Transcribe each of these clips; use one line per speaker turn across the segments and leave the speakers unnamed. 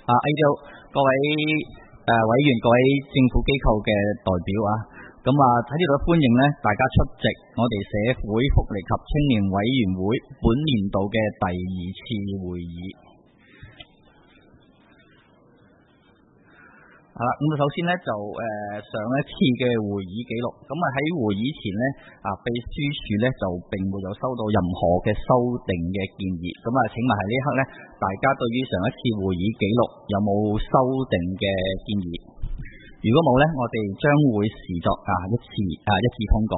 A 各位委員、各位政府機構嘅代表啊，咁喺呢度歡迎呢大家出席我哋社會福利及青年委員會本年度嘅第2次會議。咁首先呢，就上一次嘅會議記錄，咁喺會議前呢，秘書處呢就並沒有收到任何嘅修訂嘅建議。咁請問喺呢一刻呢，大家對於上一次會議記錄有冇修訂嘅建議？如果冇呢，我哋將會視作一致通過。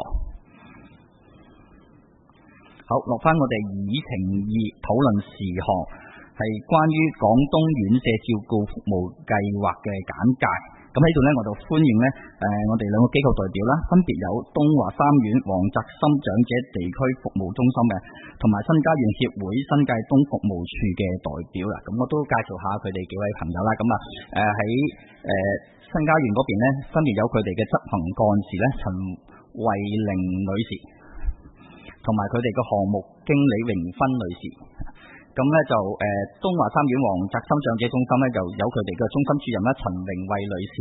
好，落翻我哋議程2討論事項。係關於廣東院舍照顧服務計劃嘅簡介。咁喺度呢，我就歡迎呢我哋兩個機構代表啦，分別有東華三院黃澤森長者地區服務中心嘅，同埋新家園協會新界東服務處嘅代表啦。咁我都介紹下佢哋幾位朋友啦。咁喺新家園嗰邊呢，分別有佢哋嘅執行幹事呢，陳慧玲女士，同埋佢哋嘅項目經理榮芬女士。咁呢就東華三院黃澤森長者中心呢，就有佢哋嘅中心主任啦，陳榮慧女士，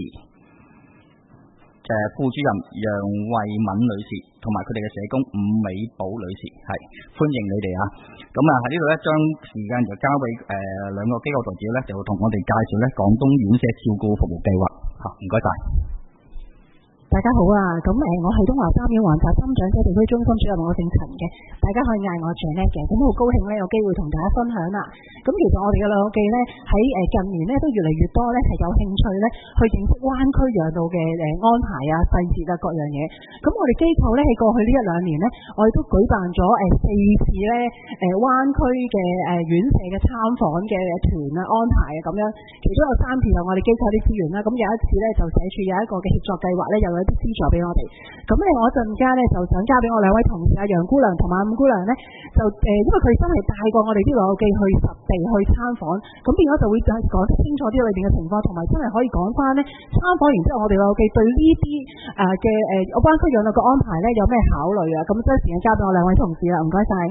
副主任楊慧敏女士，同埋佢哋嘅社工伍美寶女士，係歡迎你哋啊！咁喺呢度呢，將時間就交俾兩個機構代表呢，就同我哋介紹呢廣東院舍照顧服務計劃。唔該晒。
大家好啊，咁我係東華三院黃澤森長者地區中心主任，我姓陳嘅，大家可以嗌我 Janet 嘅，咁好高興呢，有機會同大家分享啦。咁其實我哋嘅兩個記呢，喺近年呢都越嚟越多呢係有興趣呢去認識灣區養老嘅安排啊、細節啊各樣嘢。咁我哋機構呢喺過去呢1-2年呢，我哋都舉辦咗4次呢灣區嘅院舍嘅參訪嘅團啊安排啊咁樣，其中有3次有我哋機構啲資源啦，咁有一次呢，就社署有一個嘅協作計劃呢，有一啲資助俾我哋。咁我一陣間呢，就想交俾我2位同事楊姑娘同埋伍姑娘呢，就因為佢真係帶過我哋啲老友記去實地去參訪，咁變咗就會講得清楚啲裏邊嘅情況，同埋真係可以講翻呢參訪完之後我哋老友記對呢啲嘅灣區養老嘅安排呢有咩考慮啊？咁將時間交俾我2位同事啦，唔該晒。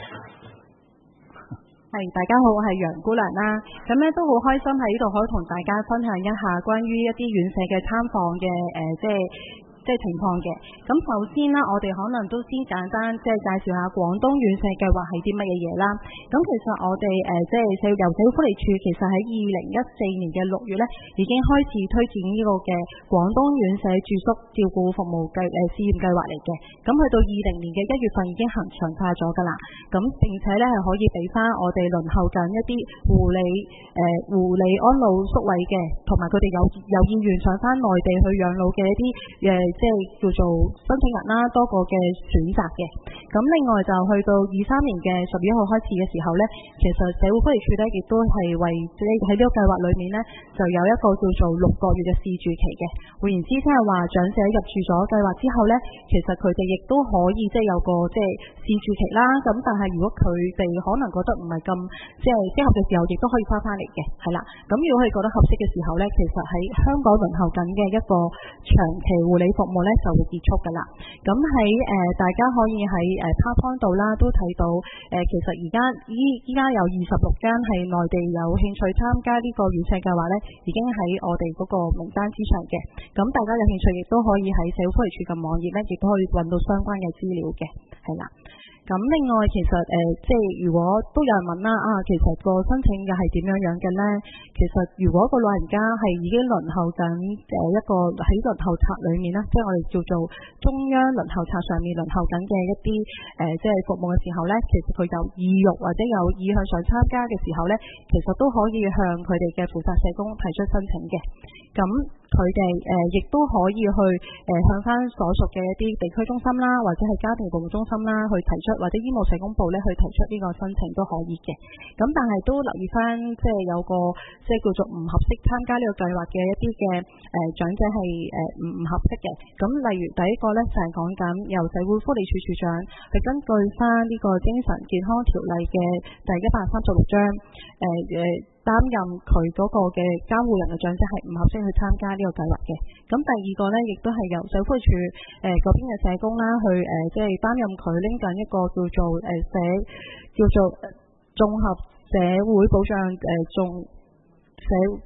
係，大家好，我係楊姑娘啦。咁呢都好開心喺呢度可以同大家分享一下關於一啲院舍嘅參訪嘅即係情況嘅。咁首先啦，我哋可能都先簡單介紹下廣東院舍計劃係啲乜嘢嘢啦。咁其實我哋由社會福利署其實喺2014年嘅6月咧，已經開始推展呢個嘅廣東院舍住宿照顧服務試驗計劃嚟嘅。咁去到20年嘅1月份已經恆常化咗㗎啦。咁並且咧係可以俾翻我哋輪候緊一啲護理安老宿位嘅，同埋佢哋有意願上翻內地去養老嘅一啲即係叫做申請人啦，多個嘅選擇嘅。咁另外就去到23年嘅11號開始嘅時候呢，其實社會福利署呢亦都係為喺呢個計劃裏面呢，就有一個叫做6個月嘅試住期嘅。換言之，即係話長者入住咗計劃之後呢，其實佢哋亦都可以有個試住期啦。咁但係如果佢哋可能覺得唔係咁適合嘅時候，亦都可以翻嚟嘅，係啦。咁如果佢覺得合適嘅時候呢，其實喺香港輪候緊嘅一個長期護理服務呢就會結束㗎啦。咁喺大家可以喺PowerPoint 度啦，都睇到其實而家依家有26間係內地有興趣參加呢個院舍計劃呢，已經喺我哋嗰個名單之上嘅。咁大家有興趣亦都可以喺社會福利署嘅網頁呢，亦都可以揾到相關嘅資料嘅，係啦。咁另外其實如果都有人問啦，其實個申請嘅係點樣嘅呢？其實如果個老人家係已經輪候緊一個喺輪候冊裏面啦，即係我哋叫做中央輪候冊上面輪候緊嘅一啲服務嘅時候呢，其實佢有意欲或者有意向上參加嘅時候呢，其實都可以向佢哋嘅負責社工提出申請嘅。咁佢哋亦都可以去向翻所屬嘅一啲地區中心啦，或者係家庭服務中心啦，去提出，或者醫務社工部咧去提出呢個申請都可以嘅。咁但係都留意翻，有個叫做唔合適參加呢個計劃嘅一啲嘅長者係唔合適嘅。咁例如第一個咧就係講緊由社會福利署署長去根據翻呢個精神健康條例嘅第136章擔任佢嗰個嘅監護人嘅長者係唔合適去參加呢個計劃嘅。咁第二個呢，亦都係由社會福利署嗰邊嘅社工啦，去擔任佢拎緊一個叫做綜合社會保障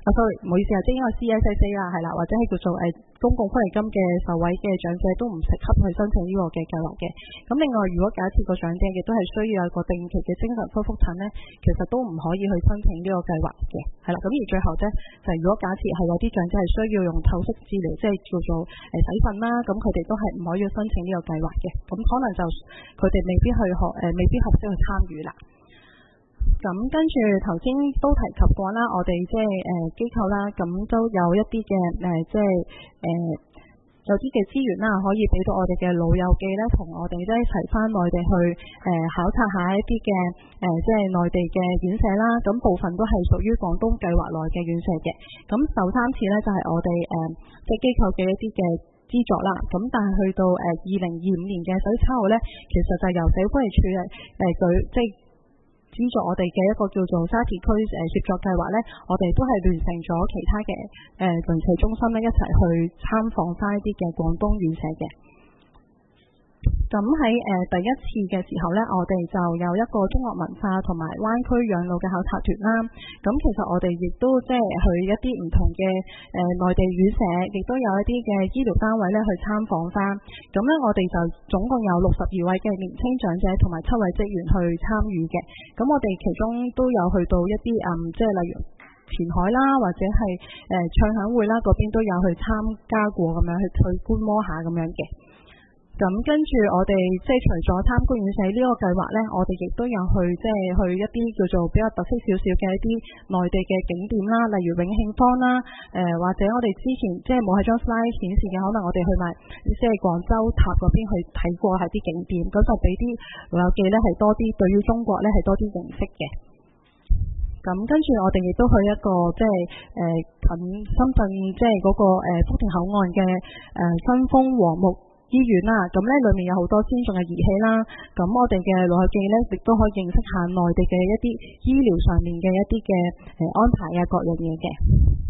sorry，唔好意思啊，即係應該 CSSA 啦，係啦，或者係叫做公共福利金嘅受惠嘅長者都唔適合去申請呢個嘅計劃嘅。咁另外，如果假設個長者亦都係需要有個定期嘅精神科覆診呢，其實都唔可以去申請呢個計劃嘅。係啦，咁而最後呢，就係如果假設係有啲長者係需要用透析治療，即係叫做洗腎啦，咁佢哋都係唔可以申請呢個計劃嘅。咁可能就佢哋未必合適去參與啦。咁跟住頭先都提及過啦，我哋即係機構啦，咁都有一啲嘅即係有啲嘅資源啦，可以俾到我哋嘅老友記咧，同我哋一齊翻內地去考察下一啲嘅即係內地嘅院舍啦。咁部分都係屬於廣東計劃內嘅院舍嘅。咁首3次咧就係我哋即係機構嘅一啲嘅資助啦。咁但係去到2025年嘅10月7號咧，其實就由社會福利署即係資助我哋嘅一個叫做沙田區協作計劃咧，我哋都係聯成咗其他嘅鄰舍中心咧，一齊去參訪翻一啲嘅廣東院舍嘅。咁喺第一次嘅時候咧，我哋就有一個中國文化同埋灣區養老嘅考察團啦。咁其實我哋亦都即係去一啲唔同嘅內地院舍，亦都有一啲嘅醫療單位咧去參訪翻。咁咧我哋就總共有62位嘅年輕長者同埋7位職員去參與嘅。咁我哋其中都有去到一啲即係例如前海啦，或者係唱響會啦嗰邊都有去參加過咁樣去觀摩下咁樣嘅。咁跟住我哋即係除咗參觀院舍呢個計劃呢，我哋亦都有去即係去一啲叫做比較特色少少嘅一啲內地嘅景點啦，例如永慶坊啦，或者我哋之前即係冇喺張 slide 顯示嘅，可能我哋去埋即係廣州塔嗰邊去睇過係啲景點，咁就俾啲老友記呢係多啲對於中國呢係多啲認識嘅。咁跟住我哋亦都去一個即係近深圳即係嗰個福田口岸嘅新豐和睦醫院啦，咁咧裏面有好多先進嘅儀器啦，咁我哋嘅老友記咧亦都可以認識下內地嘅一啲醫療上面嘅一啲嘅安排啊各樣嘢嘅。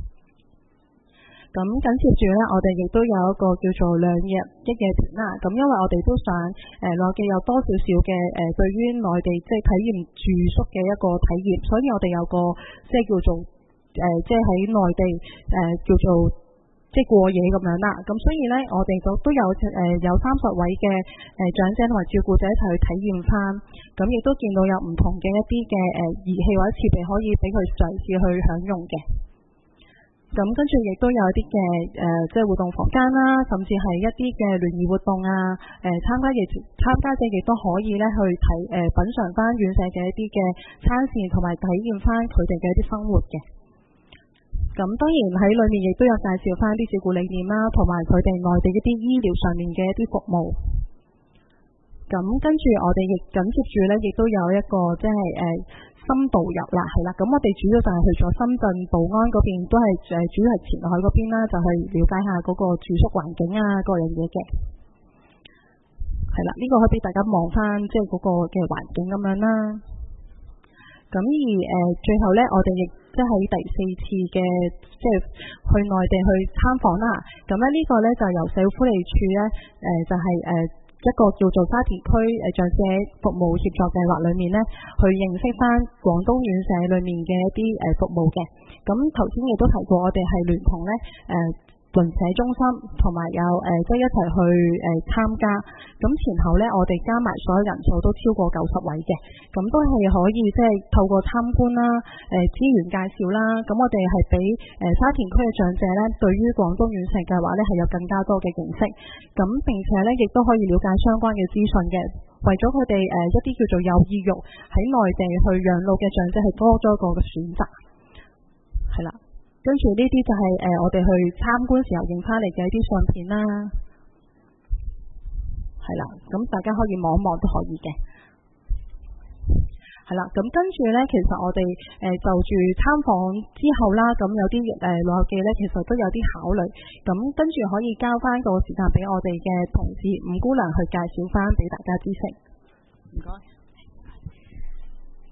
咁緊接住咧，我哋亦都有一個叫做2日1夜團啦。咁因為我哋都想老友記有多少少嘅對於內地即係體驗住宿嘅一個體驗，所以我哋有個即係叫做即係喺內地叫做即係過夜咁樣啦。咁所以咧，我哋都有30位嘅長者同埋照顧者一齊去體驗翻。咁亦都見到有唔同嘅一啲嘅儀器或者設備可以俾佢嘗試去享用嘅。咁跟住亦都有一啲嘅即係活動房間啦，甚至係一啲嘅聯誼活動啊，參加者亦都可以咧去品嚐翻院舍嘅一啲嘅餐膳，同埋體驗翻佢哋嘅一啲生活嘅。咁當然喺裏面亦都有介紹翻啲照顧理念啦，同埋佢哋內地一啲醫療上面嘅一啲服務。咁跟住我哋亦緊接住咧，亦都有一個即係深度遊啦，係啦。咁我哋主要就係去咗深圳寶安嗰邊，都係主要係前海嗰邊啦，就去了解下嗰個住宿環境啊，各樣嘢嘅。係啦，呢個可以俾大家望翻即係嗰個嘅環境咁樣啦。咁而最後咧，我哋亦即係喺第4次嘅即係去內地去參訪啦。咁咧呢個咧就由社會福利署咧就係一個叫做沙田區長者服務協作計劃裏面咧，去認識翻廣東院舍裏面嘅一啲服務嘅。咁頭先亦都提過，我哋係聯同咧鄰舍中心同埋有即係一齊去參加。咁前後咧，我哋加埋所有人數都超過90位嘅。咁都係可以即係透過參觀啦、資源介紹啦。咁我哋係俾沙田區嘅長者咧，對於廣東院舍計劃咧係有更加多嘅認識。咁並且咧，亦都可以了解相關嘅資訊嘅。為咗佢哋一啲叫做有意欲喺內地去養老嘅長者係多咗一個嘅選擇。係啦。跟住呢啲就係我哋去參觀時候影翻嚟嘅一啲相片啦，係啦，咁大家可以望一望都可以嘅，係啦，咁跟住咧，其實我哋就住參訪之後啦，咁有啲老友記咧，其實都有啲考慮，咁跟住可以交翻個時間俾我哋嘅同事伍姑娘去介紹翻俾大家知識。唔該。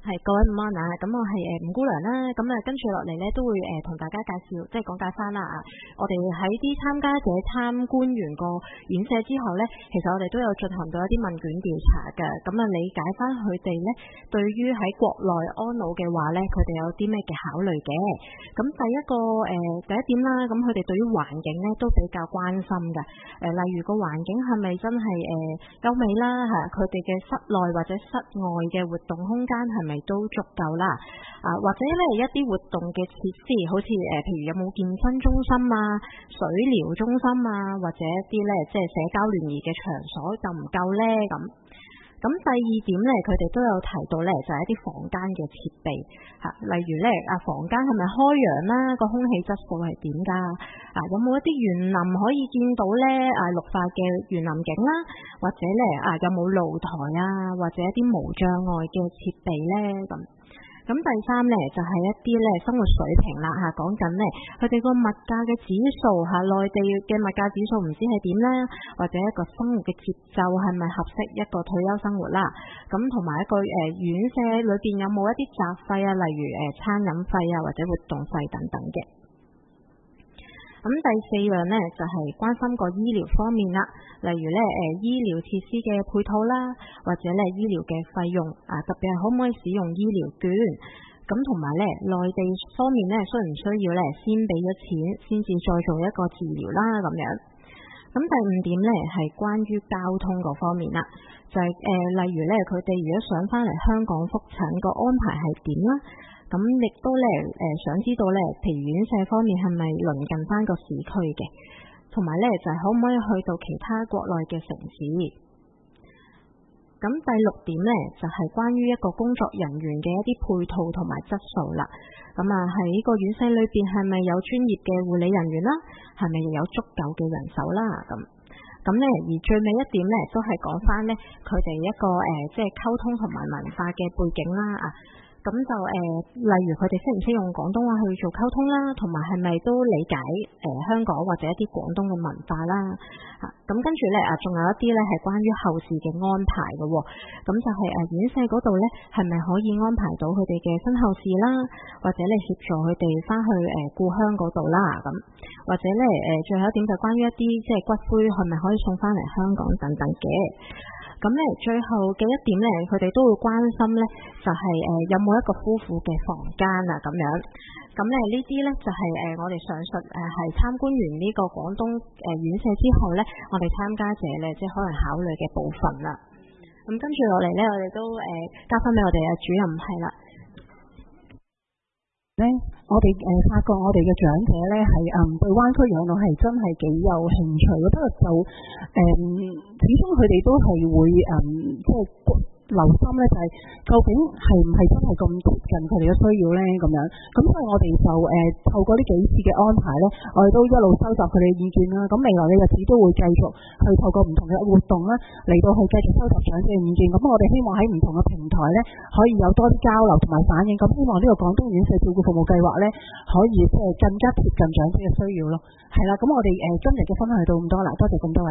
係各位午安啊！咁我係吳姑娘啦，咁跟住落嚟咧都會同大家介紹，即係講解翻啦啊！我哋喺啲參加者參觀完個院舍之後咧，其實我哋都有進行到一啲問卷調查嘅，咁理解翻佢哋咧對於喺國內安老嘅話咧，佢哋有啲咩嘅考慮嘅。咁第一點啦，咁佢哋對於環境咧都比較關心嘅，例如個環境係咪真係優美啦嚇，佢哋嘅室內或者室外嘅活動空間係咪都足夠啦？或者咧一啲活動嘅設施，好似譬如有冇健身中心啊、水療中心啊，或者一啲咧即係社交聯誼嘅場所夠唔夠咧咁？咁第二點咧，佢哋都有提到咧，就係一啲房間嘅設備嚇，例如咧房間係咪開揚啦？個空氣質素係點㗎？有冇一啲園林可以見到咧綠化嘅園林景啦？或者咧有冇露台啊？或者一啲無障礙嘅設備咧咁？咁第三咧就係一啲咧生活水平啦嚇，講緊咧佢哋個物價嘅指數嚇，內地嘅物價指數唔知係點啦，或者一個生活嘅節奏係咪合適一個退休生活啦？咁同埋一個院舍裏邊有冇一啲雜費啊，例如餐飲費啊，或者活動費等等嘅。咁第四樣咧就係關心個醫療方面啦，例如咧醫療設施嘅配套啦，或者咧醫療嘅費用特別係可唔可以使用醫療券？咁同埋咧內地方面咧需唔需要咧先俾咗錢先至再做一個治療啦咁樣？咁第五點咧係關於交通嗰方面啦，就係例如咧佢哋如果想翻嚟香港復診個安排係點啦？咁亦都咧想知道咧，譬如院舍方面係咪鄰近翻個市區嘅，同埋咧就係可唔可以去到其他國內嘅城市？咁第六點咧就係關於一個工作人員嘅一啲配套同埋質素啦。咁喺個院舍裏邊係咪有專業嘅護理人員啦？係咪有足夠嘅人手啦？咁咧而最尾一點咧都係講翻咧佢哋一個即係溝通同埋文化嘅背景啦。咁就例如佢哋識唔識用廣東話去做溝通啦，同埋係咪都理解香港或者一啲廣東嘅文化啦？咁跟住咧仲有一啲咧係關於後事嘅安排嘅喎。咁就係院舍嗰度咧係咪可以安排到佢哋嘅身後事啦，或者你協助佢哋翻去故鄉嗰度啦咁，或者咧最後一點就關於一啲即係骨灰係咪可以送翻嚟香港等等嘅。咁咧最後嘅一點咧，佢哋都會關心咧，就係有冇一個夫婦嘅房間啊咁樣。咁咧呢啲咧就係我哋上述係參觀完呢個廣東院舍之後咧，我哋參加者咧即係可能考慮嘅部分啦。咁跟住落嚟咧，我哋都交翻俾我哋嘅主任係啦。
咧，我哋發覺我哋嘅長者咧係對灣區養老係真係幾有興趣嘅，不過就始終佢哋都係會即係留心咧，就係究竟係唔係真係咁貼近佢哋嘅需要咧咁樣。咁所以我哋就透過呢幾次嘅安排咧，我哋都一路收集佢哋嘅意見啦。咁未來嘅日子都會繼續去透過唔同嘅活動啦，嚟到去繼續收集長者嘅意見。咁我哋希望喺唔同嘅平台咧，可以有多啲交流同埋反映。咁希望呢個廣東院舍照顧服務計劃咧，可以即係更加貼近長者嘅需要咯。係啦，咁我哋今日嘅分享係到咁多啦，多謝咁多位。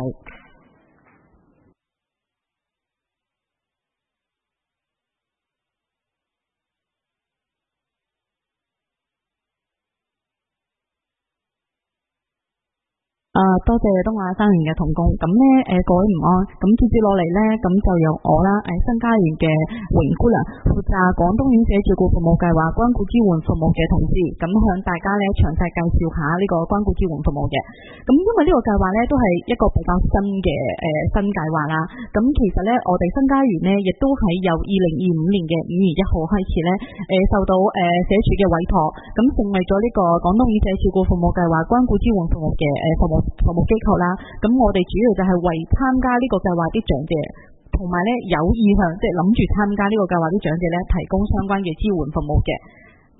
多謝東亞3年嘅同工。咁咧各位唔安。咁接住落嚟咧，咁就由我啦，新家園嘅榮姑娘負責廣東院舍照顧服務計劃關顧支援服務嘅同事，咁向大家咧詳細介紹下呢個關顧支援服務嘅。咁因為呢個計劃咧都係一個比較新嘅新計劃啦。咁其實咧我哋新家園咧亦都喺由2025年嘅5月1號開始咧，受到社署嘅委託，咁成為咗呢個廣東院舍照顧服務計劃關顧支援服務嘅服務機構啦。咁我哋主要就係為參加呢個計劃啲長者，同埋咧有意向即係諗住參加呢個計劃啲長者咧，提供相關嘅支援服務嘅。咁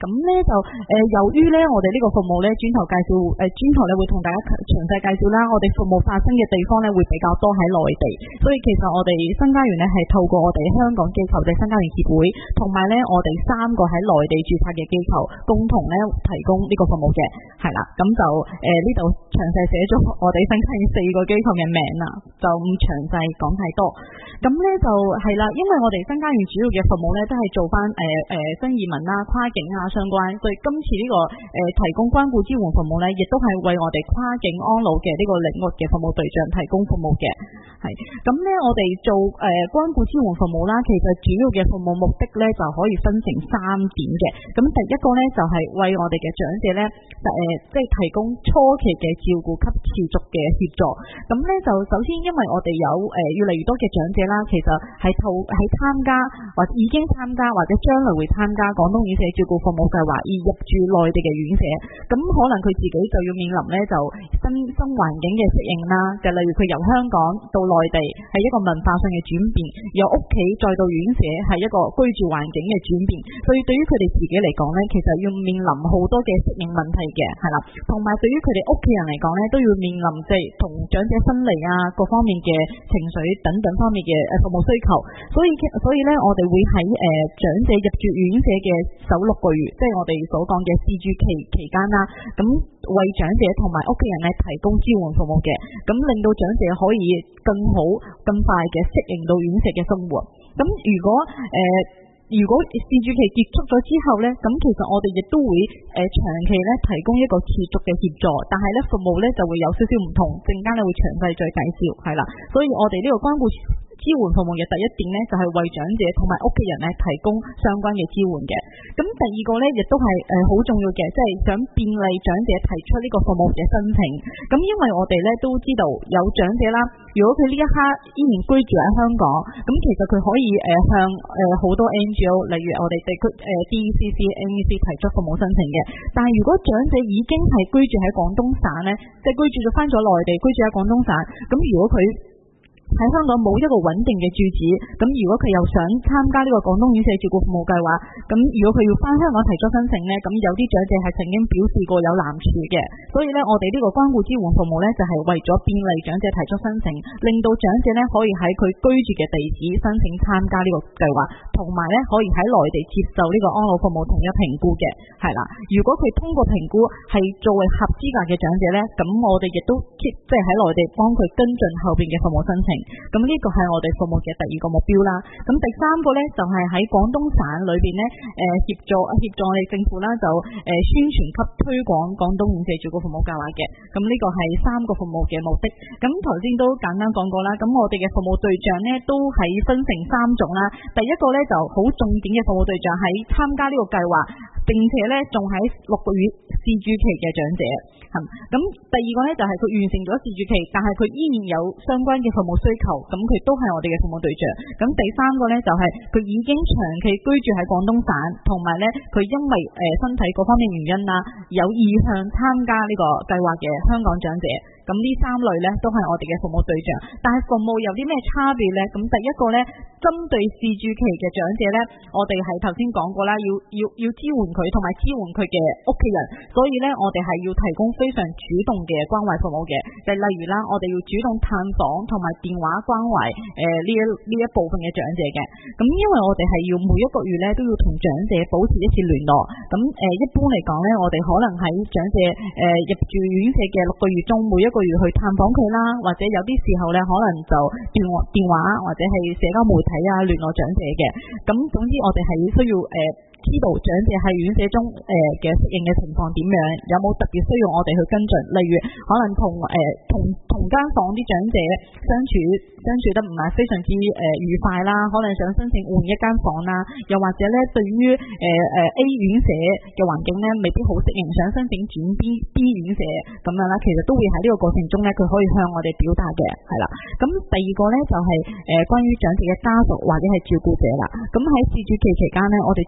咁咧就由於咧我哋呢個服務咧轉頭咧會同大家詳細介紹啦，我哋服務發生嘅地方咧會比較多喺內地，所以其實我哋新家園咧係透過我哋香港機構嘅新家園協會，同埋咧我哋3個喺內地註冊嘅機構共同咧提供呢個服務嘅，係啦，咁就呢度詳細寫咗我哋新家園4個機構嘅名啦，就唔詳細講太多。咁咧就係啦，因為我哋新家園主要嘅服務咧都係做翻新移民啦、跨境啊相關，所以今次呢個提供關顧支援服務咧，亦都係為我哋跨境安老嘅呢個領域嘅服務對象提供服務嘅。係咁咧，我哋做關顧支援服務啦，其實主要嘅服務目的咧就可以分成3點嘅。咁第一個咧就係為我哋嘅長者咧即係提供初期嘅照顧及持續嘅協助。咁咧就首先因為我哋有越嚟越多嘅長者啦，其實係參加或者已經參加或者將來會參加廣東院舍照顧服務計劃而入住內地嘅院舍，咁可能佢自己就要面臨咧就新環境嘅適應啦，就例如佢由香港到內地係一個文化上嘅轉變，由屋企再到院舍係一個居住環境嘅轉變，所以對於佢哋自己嚟講咧，其實要面臨好多嘅適應問題嘅，係啦，同埋對於佢哋屋企人嚟講咧，都要面臨即係同長者分離啊各方面嘅情緒等等方面嘅服務需求，所以咧我哋會喺長者入住院舍嘅首6個月，即係我哋所講嘅試住期間啦，咁為長者同埋屋企人咧提供支援服務嘅，咁令到長者可以更好、更快嘅適應到院舍嘅生活。咁如果試住期結束咗之後咧，咁其實我哋亦都會長期咧提供一個持續嘅協助，但係咧服務咧就會有少少唔同，陣間咧會詳細再介紹，係啦。所以我哋呢個關顧支援服務嘅第一點咧，就係為長者同埋屋企人咧提供相關嘅支援嘅。咁第二個咧，亦都係好重要嘅，即係想便利長者提出呢個服務嘅申請。咁因為我哋咧都知道有長者啦，如果佢呢一刻依然居住喺香港，咁其實佢可以向好多 NGO， 例如我哋地區DCC、NEC 提出服務申請嘅。但係如果長者已經係居住喺廣東省咧，即係居住咗翻咗內地，居住喺廣東省，咁如果佢喺香港冇一個穩定嘅住址，咁如果佢又想參加呢個廣東院舍照顧服務計劃，咁如果佢要翻香港提出申請呢，咁有啲長者係曾經表示過有難處嘅，所以呢，我哋呢個關顧支援服務呢，就係為咗便利長者提出申請，令到長者呢可以喺佢居住嘅地址申請參加呢個計劃，同埋呢可以喺內地接受呢個安老服務統一評估嘅，係啦。如果佢通過評估係作為合資格嘅長者呢，咁我哋亦都即係喺內地幫佢跟進後邊嘅服務申請。咁呢個係我哋服務嘅第2個目標啦。咁第3個呢，就係喺廣東省裏邊呢，協助我哋政府啦，就宣傳及推廣廣東院舍照顧服務計劃嘅。咁呢個係3個服務嘅目的。咁頭先都簡單講過啦。咁我哋嘅服務對象呢，都係分成3種啦。第一個呢，就好重點嘅服務對象喺參加呢個計劃，並且呢仲喺6個月試住期嘅長者。咁第2個呢，就係佢完成咗試住期，但係佢依然有相關嘅服務需求，咁佢都係我哋嘅服務對象。咁第3個呢，就係佢已經長期居住喺廣東省，同埋呢佢因為身體嗰方面原因啦，有意向參加呢個計劃嘅香港長者。咁呢3類呢，都係我哋嘅服務對象。但係服務有啲咩差別呢？咁第一個呢，針對試住期嘅長者呢，我哋係頭先講過啦，要支援佢同埋支援佢嘅屋企人，所以呢，我哋係要提供非常主動嘅關懷服務嘅。就例如啦，我哋要主動探訪同埋電話關懷呢一部分嘅長者嘅。咁因為我哋係要每一個月呢，都要同長者保持一次聯絡。咁一般嚟講呢，我哋可能喺長者入住院舍嘅6個月中，每一個月去探訪佢啦，或者有啲時候呢，可能就電話或者係社交媒體啊聯絡長者嘅。咁總之我哋係需要知道長者喺院舍中嘅適應嘅情況點樣，有冇特別需要我哋去跟進，例如可能同間房啲長者相處得唔係非常之愉快啦，可能想申請換一間房啦，又或者咧對於A 院舍嘅環境咧未必好適應，想申請轉 B 院舍咁樣啦，其實都會喺呢個過程中咧佢可以向我哋表達嘅，係啦。咁第2個咧就係關於長者嘅家屬或者係照顧者啦。咁喺試住期間咧，我哋除咗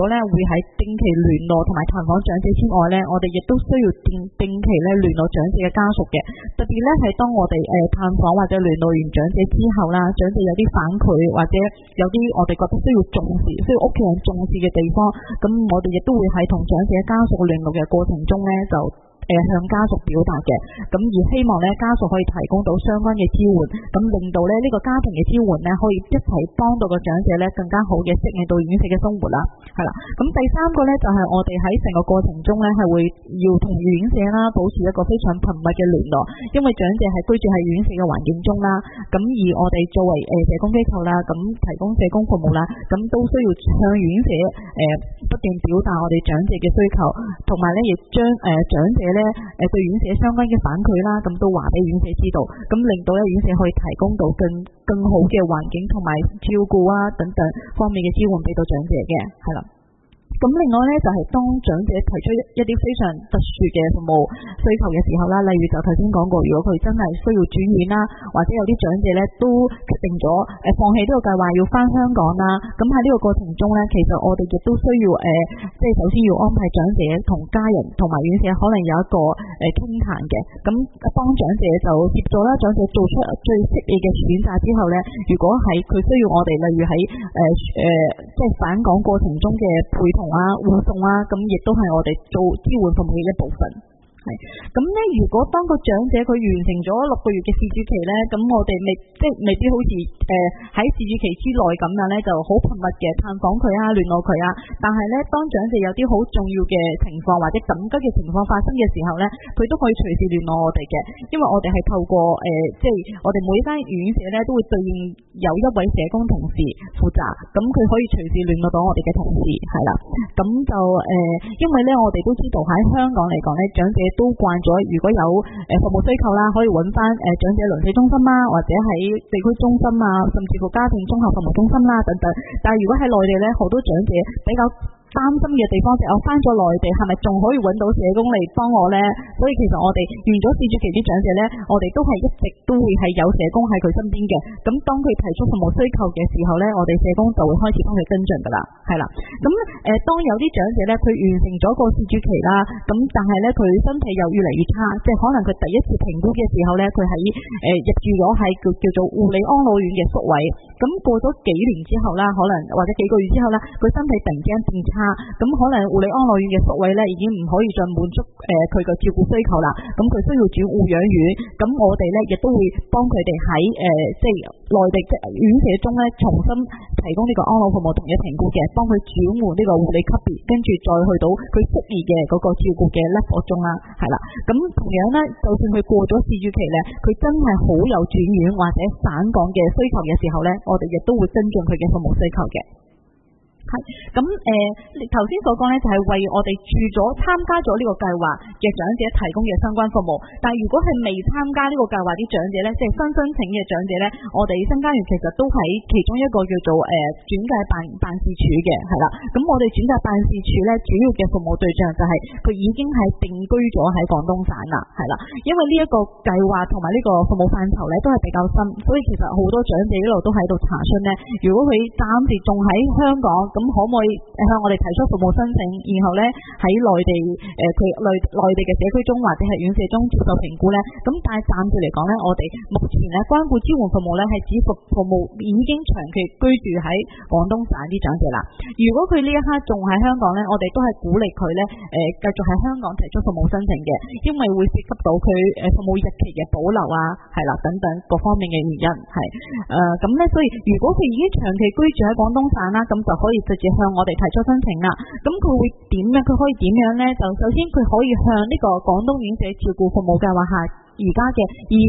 咧會喺定期聯絡同埋探訪長者之外咧，我哋亦都需要定期咧聯絡長者嘅家屬嘅。特別咧係當我哋探訪或者聯絡完長者之後啦，長者有啲反饋或者有啲我哋覺得需要重視、需要屋企人重視嘅地方，咁我哋亦都會喺同長者家屬聯絡嘅過程中咧就向家屬表達嘅，咁而希望咧家屬可以提供到相關嘅支援，咁令到咧呢個家庭嘅支援咧可以一齊幫到個長者咧更加好嘅適應到院舍嘅生活啦，係啦。咁第三個咧就係我哋喺成個過程中咧係會要同院舍啦保持一個非常頻密嘅聯絡，因為長者係居住喺院舍嘅環境中啦，咁而我哋作為社工機構啦，咁提供社工服務啦，咁都需要向院舍不斷表達我哋長者嘅需求，同埋咧亦將長者對院舍相關嘅反饋啦，咁都話俾院舍知道，咁令到咧院舍可以提供到更好嘅環境同埋照顧啊等等方面嘅支援俾到長者嘅，係啦。咁另外咧就係當長者提出一啲非常特殊嘅服務需求嘅時候啦，例如就頭先講過，如果佢真係需要轉院啦，或者有啲長者咧都決定咗放棄呢個計劃要翻香港啦，咁喺呢個過程中咧，其實我哋亦都需要即係首先要安排長者同家人同埋院舍可能有一個傾談嘅，咁幫長者就協助啦，長者做出最適宜嘅選擇之後咧，如果係佢需要我哋，例如喺即係返港過程中嘅陪同護送咁亦都係我哋做支援服務嘅一部分。咁咧，如果當個長者佢完成咗6個月嘅自主期咧，咁我哋未必好似喺自主期之內咁樣咧，就好頻密嘅探訪佢啊、聯絡佢啊。但係咧，當長者有啲好重要嘅情況或者緊急嘅情況發生嘅時候咧，佢都可以隨時聯絡我哋嘅，因為我哋係透過即係我哋每間院舍咧都會對應有一位社工同事負責，咁佢可以隨時聯絡到我哋嘅同事，係啦。咁就因為咧我哋都知道喺香港嚟講咧，長者都慣咗，如果有服務需求啦，可以揾翻長者鄰舍中心啦，或者喺地區中心啊，甚至乎家庭綜合服務中心啦等等。但係如果喺內地咧，好多長者比較擔心嘅地方就係我翻咗內地係咪仲可以揾到社工嚟幫我呢？所以其實我哋完咗自主期啲長者呢，我哋都係一直都會係有社工喺佢身邊嘅。咁當佢提出服務需求嘅時候呢，我哋社工就會開始幫佢跟進噶啦，係啦。咁當有啲長者呢，佢完成咗個自主期啦，咁但係呢，佢身體又越嚟越差，即係可能佢第一次評估嘅時候呢，佢喺入住咗喺叫做護理安老院嘅宿位。咁過咗幾年之後啦，可能或者幾個月之後啦，佢身體突然之間變差，咁可能護理安老院嘅宿位咧已經唔可以再滿足佢嘅照顧需求啦，咁佢需要轉護養院，咁我哋咧亦都會幫佢哋喺即係內地即院舍中咧重新提供呢個安老服務同嘅評估嘅，幫佢轉換呢個護理級別，跟住再去到佢適宜嘅嗰個照顧嘅 level 中啦，係啦。咁同樣咧，就算佢過咗自主期咧，佢真係好有轉院或者返港嘅需求嘅時候咧，我哋亦都會跟進佢嘅服務需求嘅。係咁頭先所講咧就係為我哋參加咗呢個計劃嘅長者提供嘅相關服務，但係如果係未參加呢個計劃啲長者咧，即係新申請嘅長者咧，我哋新家園其實都喺其中一個叫做轉介辦事處嘅，係啦。咁我哋轉介辦事處咧主要嘅服務對象就係佢已經係定居咗喺廣東省啦，係啦。因為呢一個計劃同埋呢個服務範疇咧都係比較新，所以其實好多長者一路都喺度查詢咧，如果佢暫時仲喺香港，咁可唔可以向我哋提出服務申請，然後咧喺內地佢內地嘅社區中或者係院舍中接受評估咧？咁但係暫時嚟講咧，我哋目前咧關顧支援服務咧係指服務已經長期居住喺廣東省啲長者啦。如果佢呢一刻仲喺香港咧，我哋都係鼓勵佢咧繼續喺香港提出服務申請嘅，因為會涉及到佢服務日期嘅保留啊，係啦等等各方面嘅原因係咁咧，所以如果佢已經長期居住喺廣東省啦，咁就可以直接向我哋提出申請啦。咁佢會點樣？佢可以點樣呢？就首先佢可以向呢個廣東院舍照顧服務計劃下而家嘅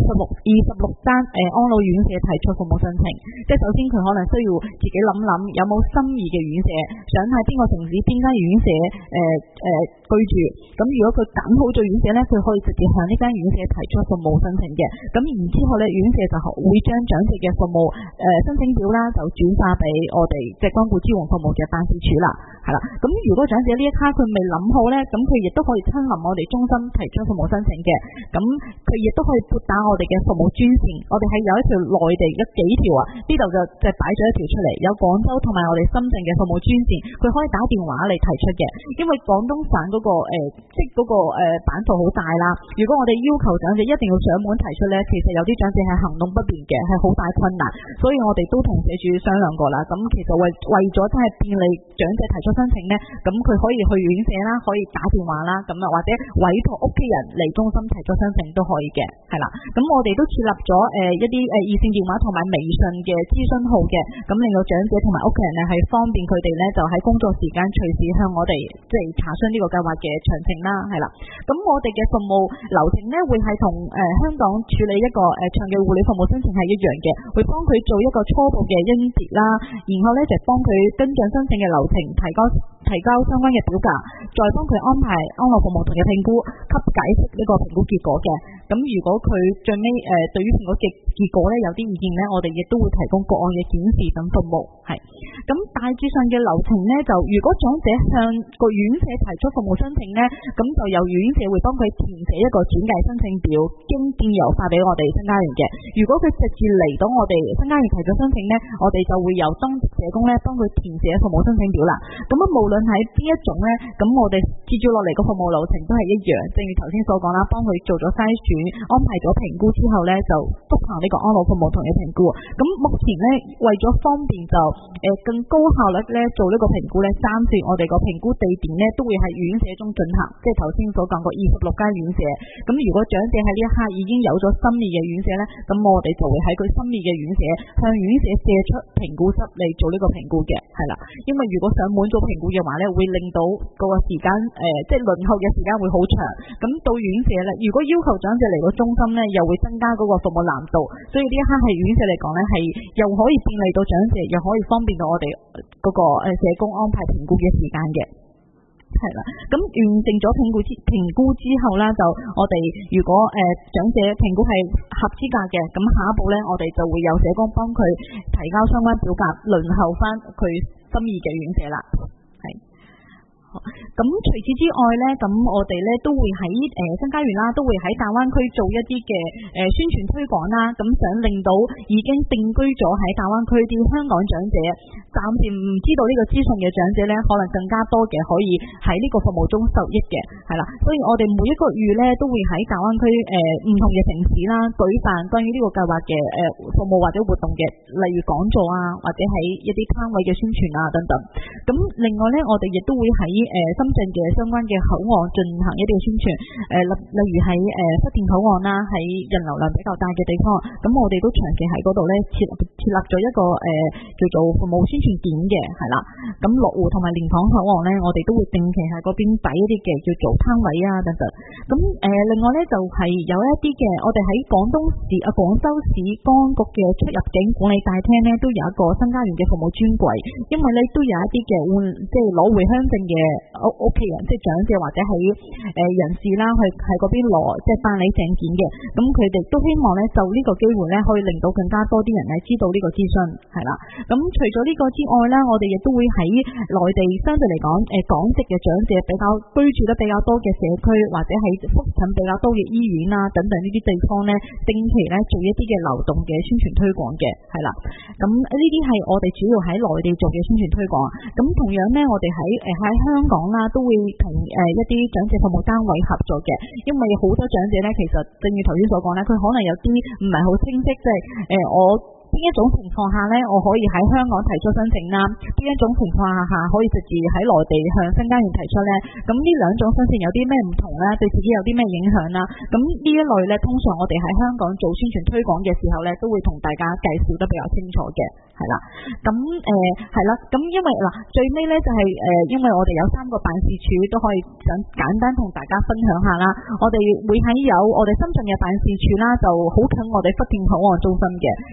26間安老院舍提出服務申請。即係首先佢可能需要自己諗有冇心儀嘅院舍，想喺邊個城市邊間院舍居住。咁如果佢揀好咗院舍呢，佢可以直接向呢間院舍提出服務申請嘅。咁然之後呢，院舍就會將長者嘅服務申請表啦，就轉化俾我哋即係關顧支援服務嘅辦事處啦，係啦。咁如果長者呢一刻佢未諗好呢，咁佢亦都可以親臨我哋中心提出服務申請嘅。咁佢亦都可以撥打我哋嘅服務專線，我哋係有一條內地嘅幾條啊，呢度就擺咗一條出嚟，有廣州同埋我哋深圳嘅服務專線，佢可以打電話嚟提出嘅。因為廣東省嗰個即係嗰個版圖好大啦，如果我哋要求長者一定要上門提出咧，其實有啲長者係行動不便嘅，係好大困難，所以我哋都同社主商量過啦。咁其實為咗真係便利長者提出申請咧，咁佢可以去院舍啦，可以打電話啦，咁啊或者委託屋企人嚟中心提出申請都可以嘅，係啦。咁我哋都設立咗一啲熱線電話同埋微信嘅諮詢號嘅，咁令到長者同埋屋企人咧係方便佢哋咧就喺工作時間隨時向我哋即係查詢呢個計劃嘅詳情啦，係啦。咁我哋嘅服務流程咧會係同香港處理一個長期護理服務申請係一樣嘅，會幫佢做一個初步嘅甄別啦，然後咧就幫佢跟進申請嘅流程，提交相關嘅表格，再幫佢安排安樂服務同嘅評估，給解釋呢個評估結果嘅。咁如果佢最尾對於評估結果咧有啲意見咧，我哋亦都會提供個案嘅檢視等服務。係咁大致上嘅流程咧，就如果長者向個院舍提出服務申請咧，咁就由院舍會幫佢填寫一個轉介申請表，經電郵發俾我哋新家園嘅。如果佢直接嚟到我哋新家園提出申請咧，我哋就會由當值社工咧幫佢填寫服務申請表啦。咁啊，無論喺邊一種咧，咁我哋接住落嚟個服務流程都係一樣，正如頭先所講啦，幫佢做咗篩選，安排咗評估之後咧，就執行呢個安老服務同嘅評估。咁目前咧為咗方便就更高效率咧做呢個評估咧，暫時我哋個評估地點咧都會喺院舍中進行，即係頭先所講過26間院舍。咁如果長者喺呢一刻已經有咗心儀嘅院舍咧，咁我哋就會喺佢心儀嘅院舍向院舍借出評估室嚟做呢個評估嘅，係啦。因為如果上門做評估嘅話咧，會令到嗰個時間即係輪候嘅時間會好長。咁到院舍咧，如果要求長者嚟到中心咧，又會增加嗰個服務難度，所以呢一刻係院舍嚟講咧，係又可以便利到長者，又可以方便到我哋嗰個社工安排評估嘅時間嘅。係啦，咁完成咗評估之後啦，就我哋如果長者評估係合資格嘅，咁下一步咧，我哋就會有社工幫佢提交相關表格，輪候翻佢心儀嘅院舍啦。係。咁除此之外咧，咁我哋咧都會喺新家園啦，都會喺大灣區做一啲嘅宣傳推廣啦，咁想令到已經定居咗喺大灣區啲香港長者，暫時唔知道呢個資訊嘅長者咧，可能更加多嘅可以喺呢個服務中受益嘅，係啦。所以我哋每一個月咧都會喺大灣區唔同嘅城市啦，舉辦關於呢個計劃嘅服務或者活動嘅，例如講座啊，或者喺一啲攤位嘅宣傳啊等等。咁另外咧，我哋亦都會喺深圳嘅相關嘅口岸進行一啲宣傳，例如喺福田口岸啦，喺人流量比較大嘅地方，咁我哋都長期喺嗰度咧設立咗一個叫做服務宣傳點嘅，係啦。咁羅湖同埋蓮塘口岸咧，我哋都會定期喺嗰邊擺一啲嘅叫做攤位啊等等。咁另外咧就係有一啲嘅，我哋喺廣州市公安局嘅出入境管理大廳咧，都有一個新家園嘅服務專櫃，因為咧都有一啲嘅即係攞回鄉證嘅屋企人，即係長者或者係人士啦，去喺嗰邊攞即係辦理證件嘅。咁佢哋都希望咧就呢個機會咧，可以令到更加多啲人咧知道呢個資訊，係啦。咁除咗呢個之外咧，我哋亦都會喺內地相對嚟講港籍嘅長者比較居住得比較多嘅社區，或者喺覆診比較多嘅醫院啊等等呢啲地方咧，定期咧做一啲嘅流動嘅宣傳推廣嘅，係啦。咁呢啲係我哋主要喺內地做嘅宣傳推廣。咁同樣咧，我哋喺香港啦，都會同一啲長者服務單位合作嘅，因為好多長者咧，其實正如頭先所講咧，佢可能有啲唔係好清晰，即係我邊一種情況下咧，我可以喺香港提出申請啦，邊一種情況下可以直接喺內地向新家園提出咧，咁呢兩種申請有啲咩唔同咧，對自己有啲咩影響啦？咁呢一類咧，通常我哋喺香港做宣傳推廣嘅時候咧，都會同大家介紹得比較清楚嘅，係啦。咁係啦，咁因為嗱最尾咧就係因為我哋有3個辦事處都可以想簡單同大家分享下啦。我哋會喺有我哋深圳嘅辦事處啦，就好近我哋福田口岸中心嘅，幾乎咧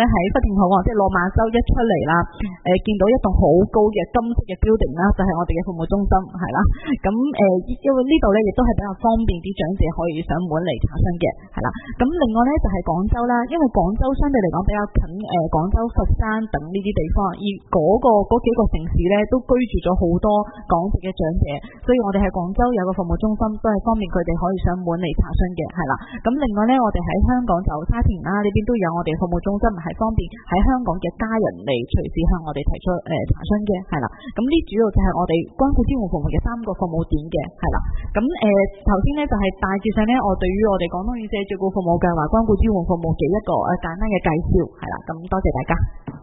喺福田口岸即係落馬洲一出嚟啦，見到一棟好高嘅金色嘅 building 啦，就係我哋嘅服務中心係啦。咁因為呢度咧亦都係比較方便啲長者可以上門嚟查詢嘅係啦。咁另外咧就係廣州啦，因為廣州相對嚟講比較近廣州、佛山等呢啲地方，而嗰幾個城市咧都居住咗好多港籍嘅長者，所以我哋喺廣州有個服務中心，都係方便佢哋可以上門嚟查詢嘅係啦。咁另外咧，我哋喺香港就沙田啦呢邊都有我哋服務中心，係方便喺香港嘅家人嚟隨時向我哋提出查詢嘅係啦。咁呢主要就係我哋關顧支援服務嘅3個服務點嘅係啦。咁頭先咧就係大致上咧，我對於我哋廣東院舍照顧服務計劃關顧支援服務嘅一個簡單嘅介紹係啦。咁多謝大家。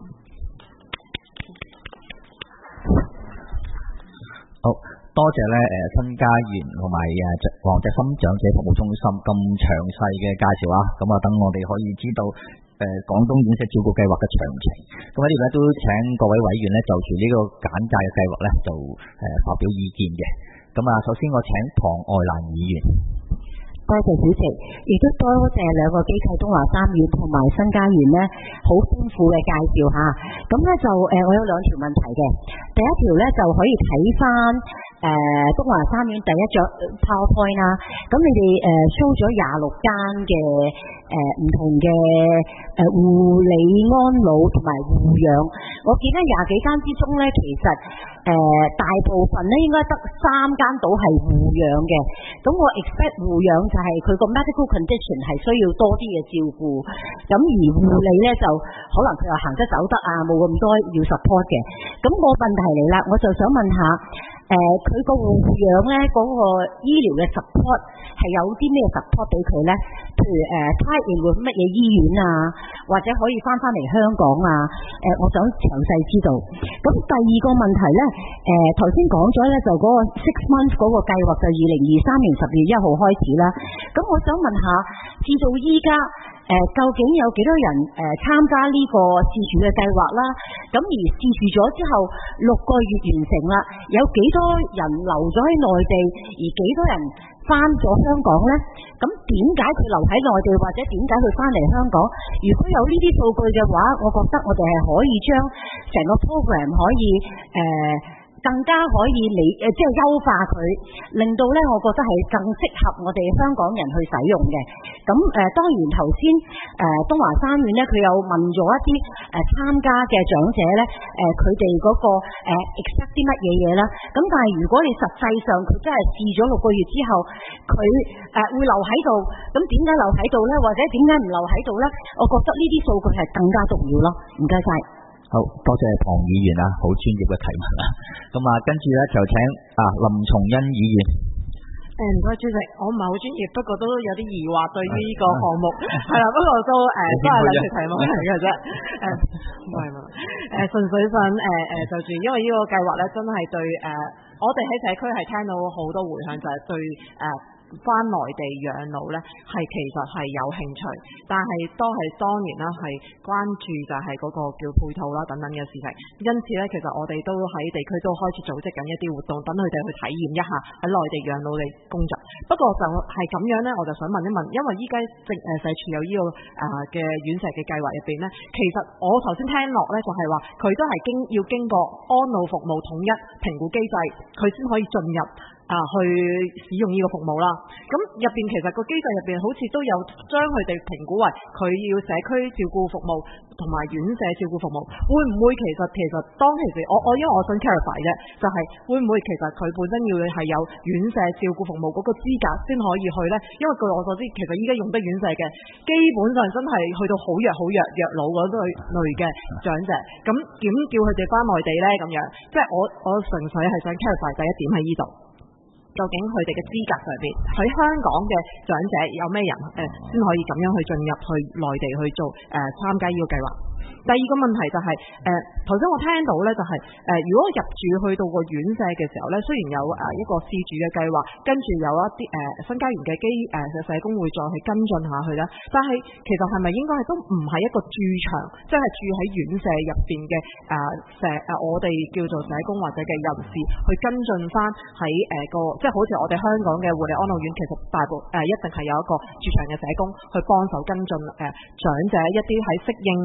好多謝咧新家園同埋黃石深長者服務中心咁詳細嘅介紹啊，咁啊等我哋可以知道廣東院舍照顧計劃嘅詳情。咁喺呢度咧都請各位委員咧就住呢個簡介嘅計劃咧就發表意見嘅。咁啊，首先我請龐愛蘭議員。
多謝主席，亦都多謝兩個機構東華三院同埋新家園呢好豐富嘅介紹嚇。咁呢就我有2條問題嘅。第一條呢就可以睇翻東華三院第一張 PowerPoint 啦。咁你哋show 咗26間嘅唔同嘅護理安老同埋護養。我見得20幾間之中呢，其實大部分呢應該得3間到係護養嘅。咁我 expect 護養就係佢個 medical condition 係需要多啲嘅照顧，咁而護理咧就可能佢又行得走得啊，冇咁多要 support 嘅。咁我問題嚟啦，我就想問下，佢個護養咧嗰個醫療嘅 support 係有啲咩 support 俾佢咧？譬如tie in with乜嘢醫院啊，或者可以翻嚟香港啊？我想詳細知道。咁第二個問題咧，頭先講咗咧就嗰個6 months 嗰個計劃就2023年12月1號開始啦。咁我想問下，至到依家究竟有幾多人參加呢個自住嘅計劃啦？咁而自住咗之後6個月完成啦，有幾多人留咗喺內地，而幾多人翻咗香港呢？咁點解佢留喺內地，或者點解佢翻嚟香港？如果有呢啲數據嘅話，我覺得我哋係可以將成個 program 可以更加可以即係優化佢，令到咧，我覺得係更適合我哋香港人去使用嘅。咁當然頭先東華三院咧，佢有問咗一啲參加嘅長者咧，佢哋嗰個expect 啲乜嘢嘢啦。咁但係如果你實際上佢真係試咗6個月之後，佢會留喺度，咁點解留喺度咧？或者點解唔留喺度咧？我覺得呢啲數據係更加重要咯。唔該晒。
好多謝龐議員啊，好專業嘅提問啊。咁啊，跟住咧就請林松欣議員。
唔該主席，我唔係好專業，不過都有啲疑惑對於呢個項目係啦，不過都係兩條題目嚟嘅啫。唔係嘛，純粹想就住，因為呢個計劃咧真係對我哋喺社區係聽到好多迴響，就係對翻內地養老咧係其實係有興趣，但係都係當然啦，係關注就係嗰個叫配套啦等等嘅事情。因此咧，其實我哋都喺地區都開始組織緊一啲活動，等佢哋去體驗一下喺內地養老嘅工作。不過就係咁樣咧，我就想問一問，因為依家社署有呢個嘅院舍嘅計劃入邊咧，其實我頭先聽落咧就係話佢都係要經過安老服務統一評估機制，佢先可以進入去使用呢個服務啦。咁入邊其實個機制入邊好似都有將佢哋評估為佢要社區照顧服務同埋院舍照顧服務，會唔會其實當其時我因為我想 clarify 啫，就係會唔會其實佢本身要係有院舍照顧服務嗰個資格先可以去呢？因為據我所知，其實依家用得院舍嘅基本上真係去到好弱老嗰類嘅長者，咁點叫佢哋翻內地呢？咁樣即係我純粹係想 clarify 第一點喺呢度。究竟佢哋嘅資格上邊喺香港嘅長者有咩人先可以咁樣去進入去內地去做參加呢個計劃？第二個問題就係頭先我聽到咧就係如果入住去到個院舍嘅時候咧，雖然有一個試住嘅計劃，跟住有一啲新家園嘅社工會再去跟進下去啦，但係其實係咪應該係都唔係一個駐場，即係住喺院舍入邊嘅我哋叫做社工或者嘅人士去跟進翻喺即係好似我哋香港嘅護理安老院，其實大部一定係有一個駐場嘅社工去幫手跟進長者一啲喺適應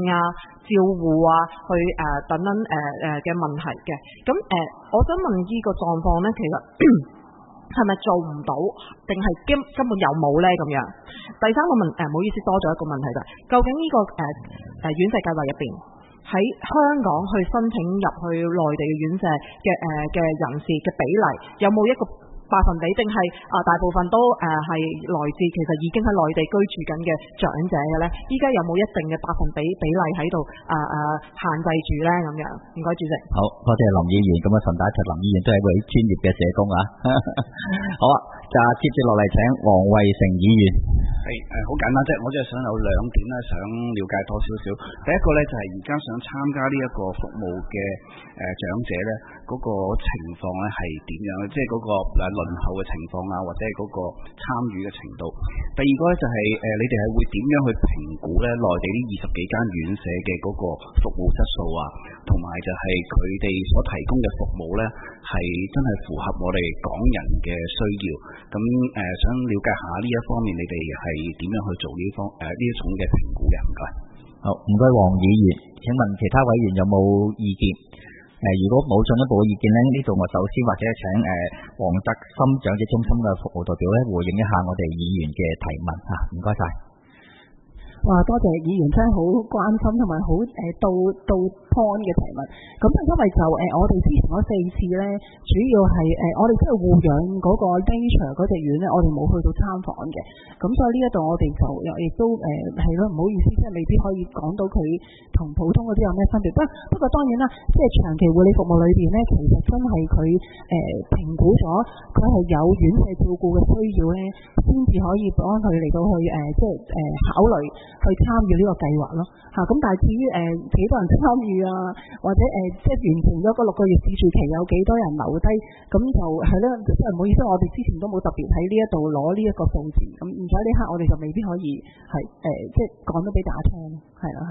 照護啊，去等等嘅問題嘅。咁我想問呢個狀況咧，其實係咪做唔到，定係根本有冇咧咁樣？第三個唔好意思，多咗一個問題就係，究竟呢個院舍計劃入邊喺香港去申請入去內地嘅院舍嘅人士嘅比例，有冇一個百分比，定係大部分都係來自其實已經喺內地居住緊嘅長者嘅咧？依家有冇一定嘅百分比例喺度限制住咧？咁樣，唔該主席。
好，多謝林議員。咁啊，順帶一提，林議員都係一位專業嘅社工啊。好啊，就接住落嚟請黃惠成議員。
好簡單啫，我真係想有兩點咧，想了解多少少。第一個咧就係而家想參加呢一個服務嘅長者咧，嗰個情況咧係點樣？即係嗰個輪候嘅情況啊，或者係嗰個參與嘅程度。第二個咧就係你哋係會點樣去評估咧內地呢20幾間院舍嘅嗰個服務質素啊，同埋就係佢哋所提供嘅服務咧係真係符合我哋港人嘅需要。咁想了解下呢一方面你哋係點樣去做呢一種嘅評估嘅？唔該。
好，唔該黃議員。請問其他委員有冇意見？如果冇進一步嘅意見咧，呢度我首先或者請黃德森長者中心嘅服務代表咧回應一下我哋議員嘅提問啊，唔該晒。
哇，多謝議員真係好關心同埋好到 point 嘅提問。咁因為就我哋之前嗰4次咧，主要係我哋即係護養嗰個 nature 嗰隻院咧，我哋冇去到參訪嘅。咁所以呢一度我哋就亦都係咯，唔好意思，即係未必可以講到佢同普通嗰啲有咩分別。不過當然啦，即係長期護理服務裏邊咧，其實真係佢評估咗佢係有院舍照顧嘅需要咧，先至可以幫佢嚟到去即係考慮去參與呢個計劃咯嚇。咁但係至於幾多人參與啊，或者即係完成咗個6個月自住期有幾多人留低，咁就係咧，即係唔好意思，我哋之前都冇特別喺呢一度攞呢一個數字，咁而且呢刻我哋就未必可以係即係講得俾大家聽，係啦。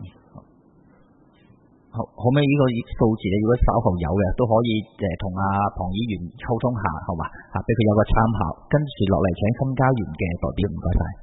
好，可唔可以呢個數字你如果稍後有嘅都可以同阿龐議員溝通下，好嘛？俾佢有個參考。跟住落嚟請新家園嘅代表，唔該晒。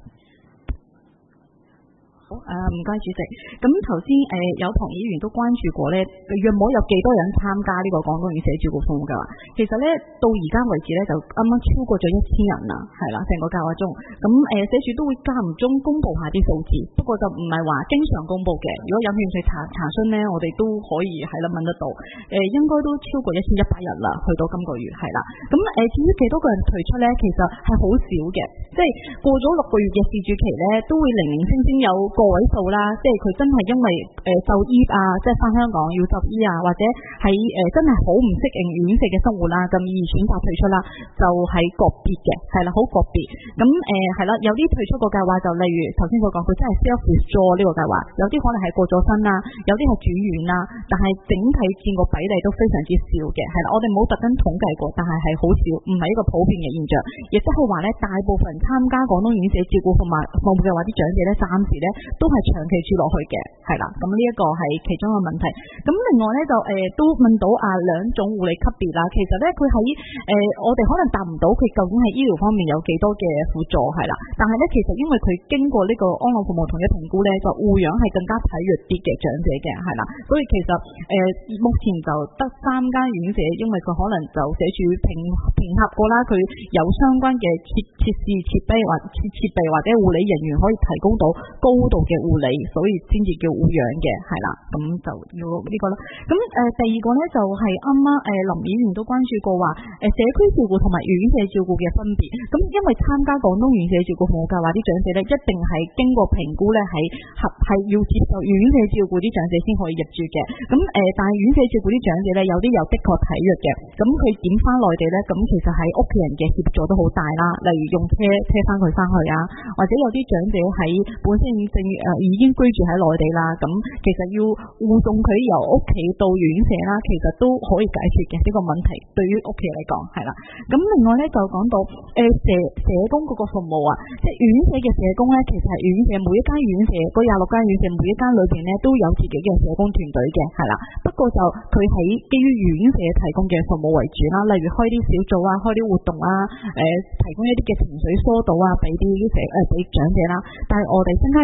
好，唔該主席。咁頭先有龐議員都關注過咧，約莫有幾多人參加呢個廣東院舍照顧服務計劃？其實咧到而家為止咧就啱啱超過咗1000人啦，係啦，成個計劃中。咁社署都會間唔中公布下啲數字，不過就唔係話經常公布嘅。如果有興趣查詢咧，我哋都可以係啦問得到。應該都超過1100人啦，去到今個月係啦。咁至於幾多個人退出咧，其實係好少嘅，即係過咗6個月嘅自住期咧，都會零零星星有個位數啦，即係佢真係因為就醫啊，即係翻香港要就醫啊，或者喺真係好唔適應院舍嘅生活啦，咁而選擇退出啦，就係個別嘅，係啦，好個別。咁係啦，有啲退出個計劃就例如頭先所講，佢真係 self withdraw 呢個計劃，有啲可能係過咗身啦，有啲係轉院啦，但係整體佔個比例都非常之少嘅，係啦，我哋冇特登統計過，但係好少，唔係一個普遍嘅現象，亦都係話咧，大部分參加廣東院舍照顧服務計劃啲長者咧，暫時咧都係長期住落去嘅，係啦，咁呢一個係其中一個問題。咁另外咧就都問到2種護理級別啦，其實咧佢喺我哋可能答唔到佢究竟係醫療方面有幾多嘅輔助係啦，但係咧其實因為佢經過呢個安老服務統一評估咧，就護養係更加體弱啲嘅長者嘅，係啦，所以其實目前就得3間院舍，因為佢可能就社署評核過啦，佢有相關嘅設備或者護理人員可以提供到高度嘅護理，所以先至叫護養嘅，係啦，咁就要呢個啦。咁第二個咧就係啱啱林議員都關注過話社區照顧同埋院舍照顧嘅分別。咁因為參加廣東院舍照顧服務計劃啲長者咧，一定係經過評估咧係要接受院舍照顧啲長者先可以入住嘅。咁但係院舍照顧啲長者咧，有啲又的確體弱嘅，咁佢點翻內地咧？咁其實喺屋企人嘅協助都好大啦，例如用車翻佢翻去啊，或者有啲長者喺本身已經居住喺內地啦，咁其實要護送佢由屋企到院舍啦，其實都可以解決嘅呢個問題，對於屋企嚟講係啦。咁另外咧就講到社工嗰個服務啊，即係院舍嘅社工咧，其實係院舍每一間院舍嗰26間院舍每一間裏邊咧都有自己嘅社工團隊嘅，係啦。不過就佢喺基於院舍提供嘅服務為主啦，例如開啲小組啊，開啲活動啊，提供一啲嘅情緒疏導啊，俾長者啦。但係我哋新家園嘅社工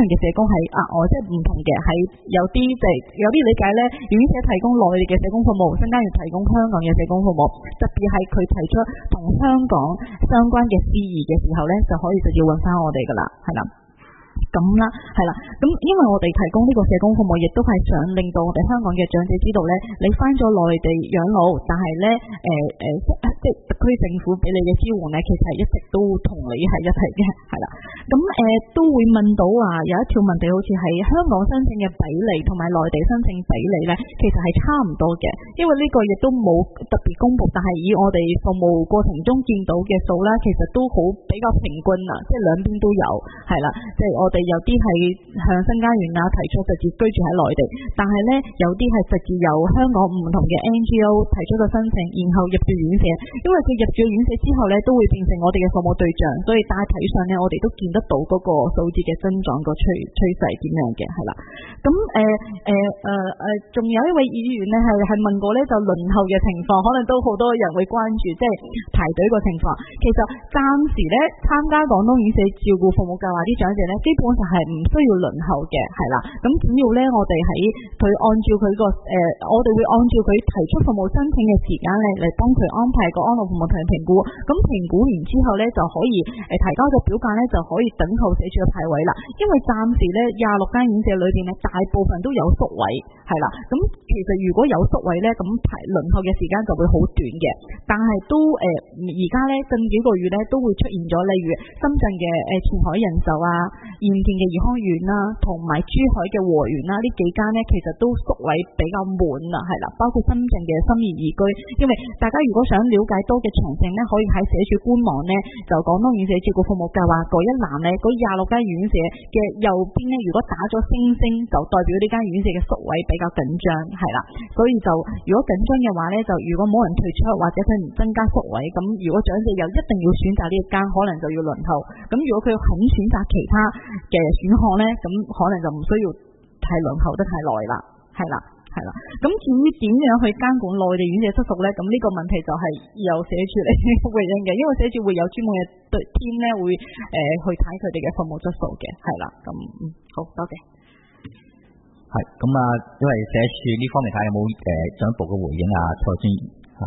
係即係唔同嘅，係有啲理解咧，院舍提供內地嘅社工服務，新家園提供香港嘅社工服務，特別係佢提出同香港相關嘅事宜嘅時候咧，就可以直接揾翻我哋噶啦，係啦。咁啦，係啦，咁因為我哋提供呢個社工服務，亦都係想令到我哋香港嘅長者知道咧，你翻咗內地養老，但係咧即係特區政府俾你嘅支援咧，其實係一直都同你係一齊嘅，係啦。咁都會問到話有一條問題，好似係香港申請嘅比例同埋內地申請比例咧，其實係差唔多嘅，因為呢個亦都冇特別公布，但係以我哋服務過程中見到嘅數啦，其實都好比較平均啦，即係兩邊都有，係啦，即係我哋有啲係向新家園提出直接居住喺內地，但係咧有啲係直接由香港唔同嘅 NGO 提出個申請，然後入住院舍，因為佢入住院舍之後咧，都會變成我哋嘅服務對象，所以大體上咧，我哋都見得到嗰個數字嘅增長個趨勢點樣嘅，係啦。咁仲有一位議員咧係問過咧，就輪候嘅情況，可能都好多人會關注，即係排隊個情況。其實暫時咧參加廣東院舍照顧服務計劃啲長者咧，基本上係唔需要輪候嘅，係啦。咁只要咧我哋喺佢按照佢個我哋會按照佢提出服務申請嘅時間咧嚟幫佢安排個安老服務同評估。咁評估完之後咧就可以提交個表格咧就可以等候社署嘅派位啦。因為暫時咧26間院舍裏邊咧大部分都有宿位，係啦。咁其實如果有宿位咧，咁輪候嘅時間就會好短嘅。但係都而家咧近幾個月咧都會出現咗，例如深圳嘅前海人壽啊、鹽田嘅頤康園啦，同埋珠海嘅和園啦，呢幾間咧其實都宿位比較滿啦，係啦。包括深圳嘅心怡宜居，因為大家如果想了解多嘅詳情咧，可以喺社署官網咧就廣東院舍照顧服務計劃嗰一欄咧，嗰26間院舍嘅右邊咧，如果打咗星星，就代表呢間院舍嘅宿位比較緊張，係啦。所以就如果緊張嘅話咧，就如果冇人退出或者佢唔增加宿位，咁如果長者又一定要選擇呢一間，可能就要輪候。咁如果佢肯選擇其他嘅選項咧，咁可能就唔需要係輪候得太耐啦，係啦。係啦，咁至於點樣去監管內地院舍質素咧？咁呢個問題就係由社署嚟回應嘅，因為社署會有專門嘅team咧會去睇佢哋嘅服務質素嘅，係啦。咁好多謝。
係咁啊，因為社署呢方面睇有冇進一步嘅回應啊？蔡專員嚇，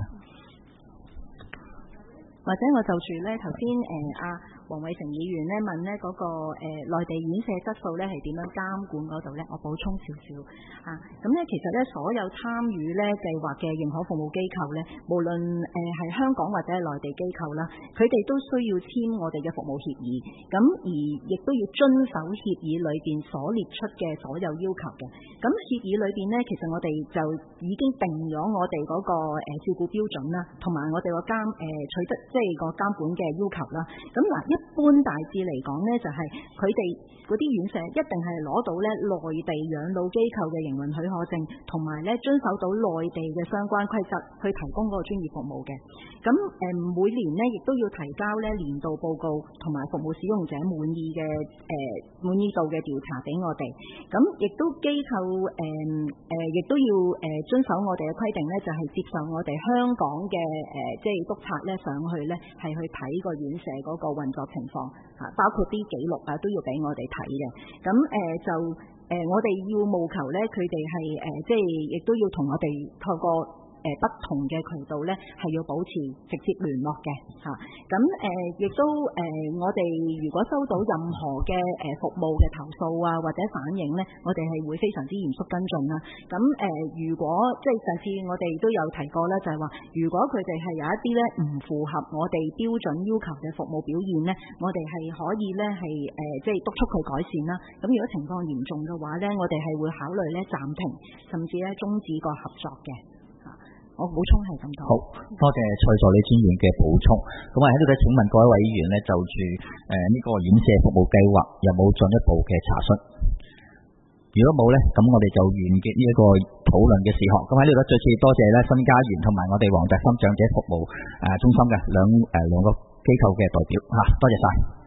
或者我就住咧頭先黃偉成議員咧問咧嗰個內地院舍質素咧係點樣監管嗰度咧，我補充少少咁咧其實咧所有參與咧計劃嘅認可服務機構咧，無論係香港或者係內地機構啦，佢哋都需要簽我哋嘅服務協議，咁而亦都要遵守協議裏邊所列出嘅所有要求嘅。咁協議裏邊咧，其實我哋就已經定咗我哋嗰個照顧標準啦，同埋我哋個取得即係個監管嘅要求啦。咁嗱，一般大致嚟講咧，就係佢哋嗰啲院舍一定係攞到咧內地養老機構嘅營運許可證，同埋咧遵守到內地嘅相關規則去提供嗰個專業服務嘅。咁每年咧亦都要提交咧年度報告同埋服務使用者滿意度嘅調查俾我哋。咁亦都機構亦都要遵守我哋嘅規定咧，就係接受我哋香港嘅即係督察咧上去咧係去睇個院舍嗰個運作情況，包括啲記錄都要俾我哋睇嘅。咁我哋要務求咧，佢哋係即係亦都要同我哋透過不同嘅渠道咧，係要保持直接聯絡嘅嚇。咁亦都我哋如果收到任何嘅服務嘅投訴或者反映咧，我哋係會非常之嚴肅跟進啦。咁如果即係上次我哋都有提過啦，就係話如果佢哋係有一啲咧唔符合我哋標準要求嘅服務表現咧，我哋係可以咧係即係督促佢改善啦。咁如果情況嚴重嘅話咧，我哋係會考慮咧暫停，甚至咧終止個合作嘅。我補充係咁多。好
多謝蔡助理專員嘅補充。咁喺呢度請問各位委員咧，就住呢個院舍服務計劃有冇進一步嘅查詢？如果冇咧，咁我哋就完結呢一個討論嘅事項。咁喺呢度再次多謝咧新家園同埋我哋黃大深長者服務中心嘅兩個機構嘅代表嚇，多謝晒。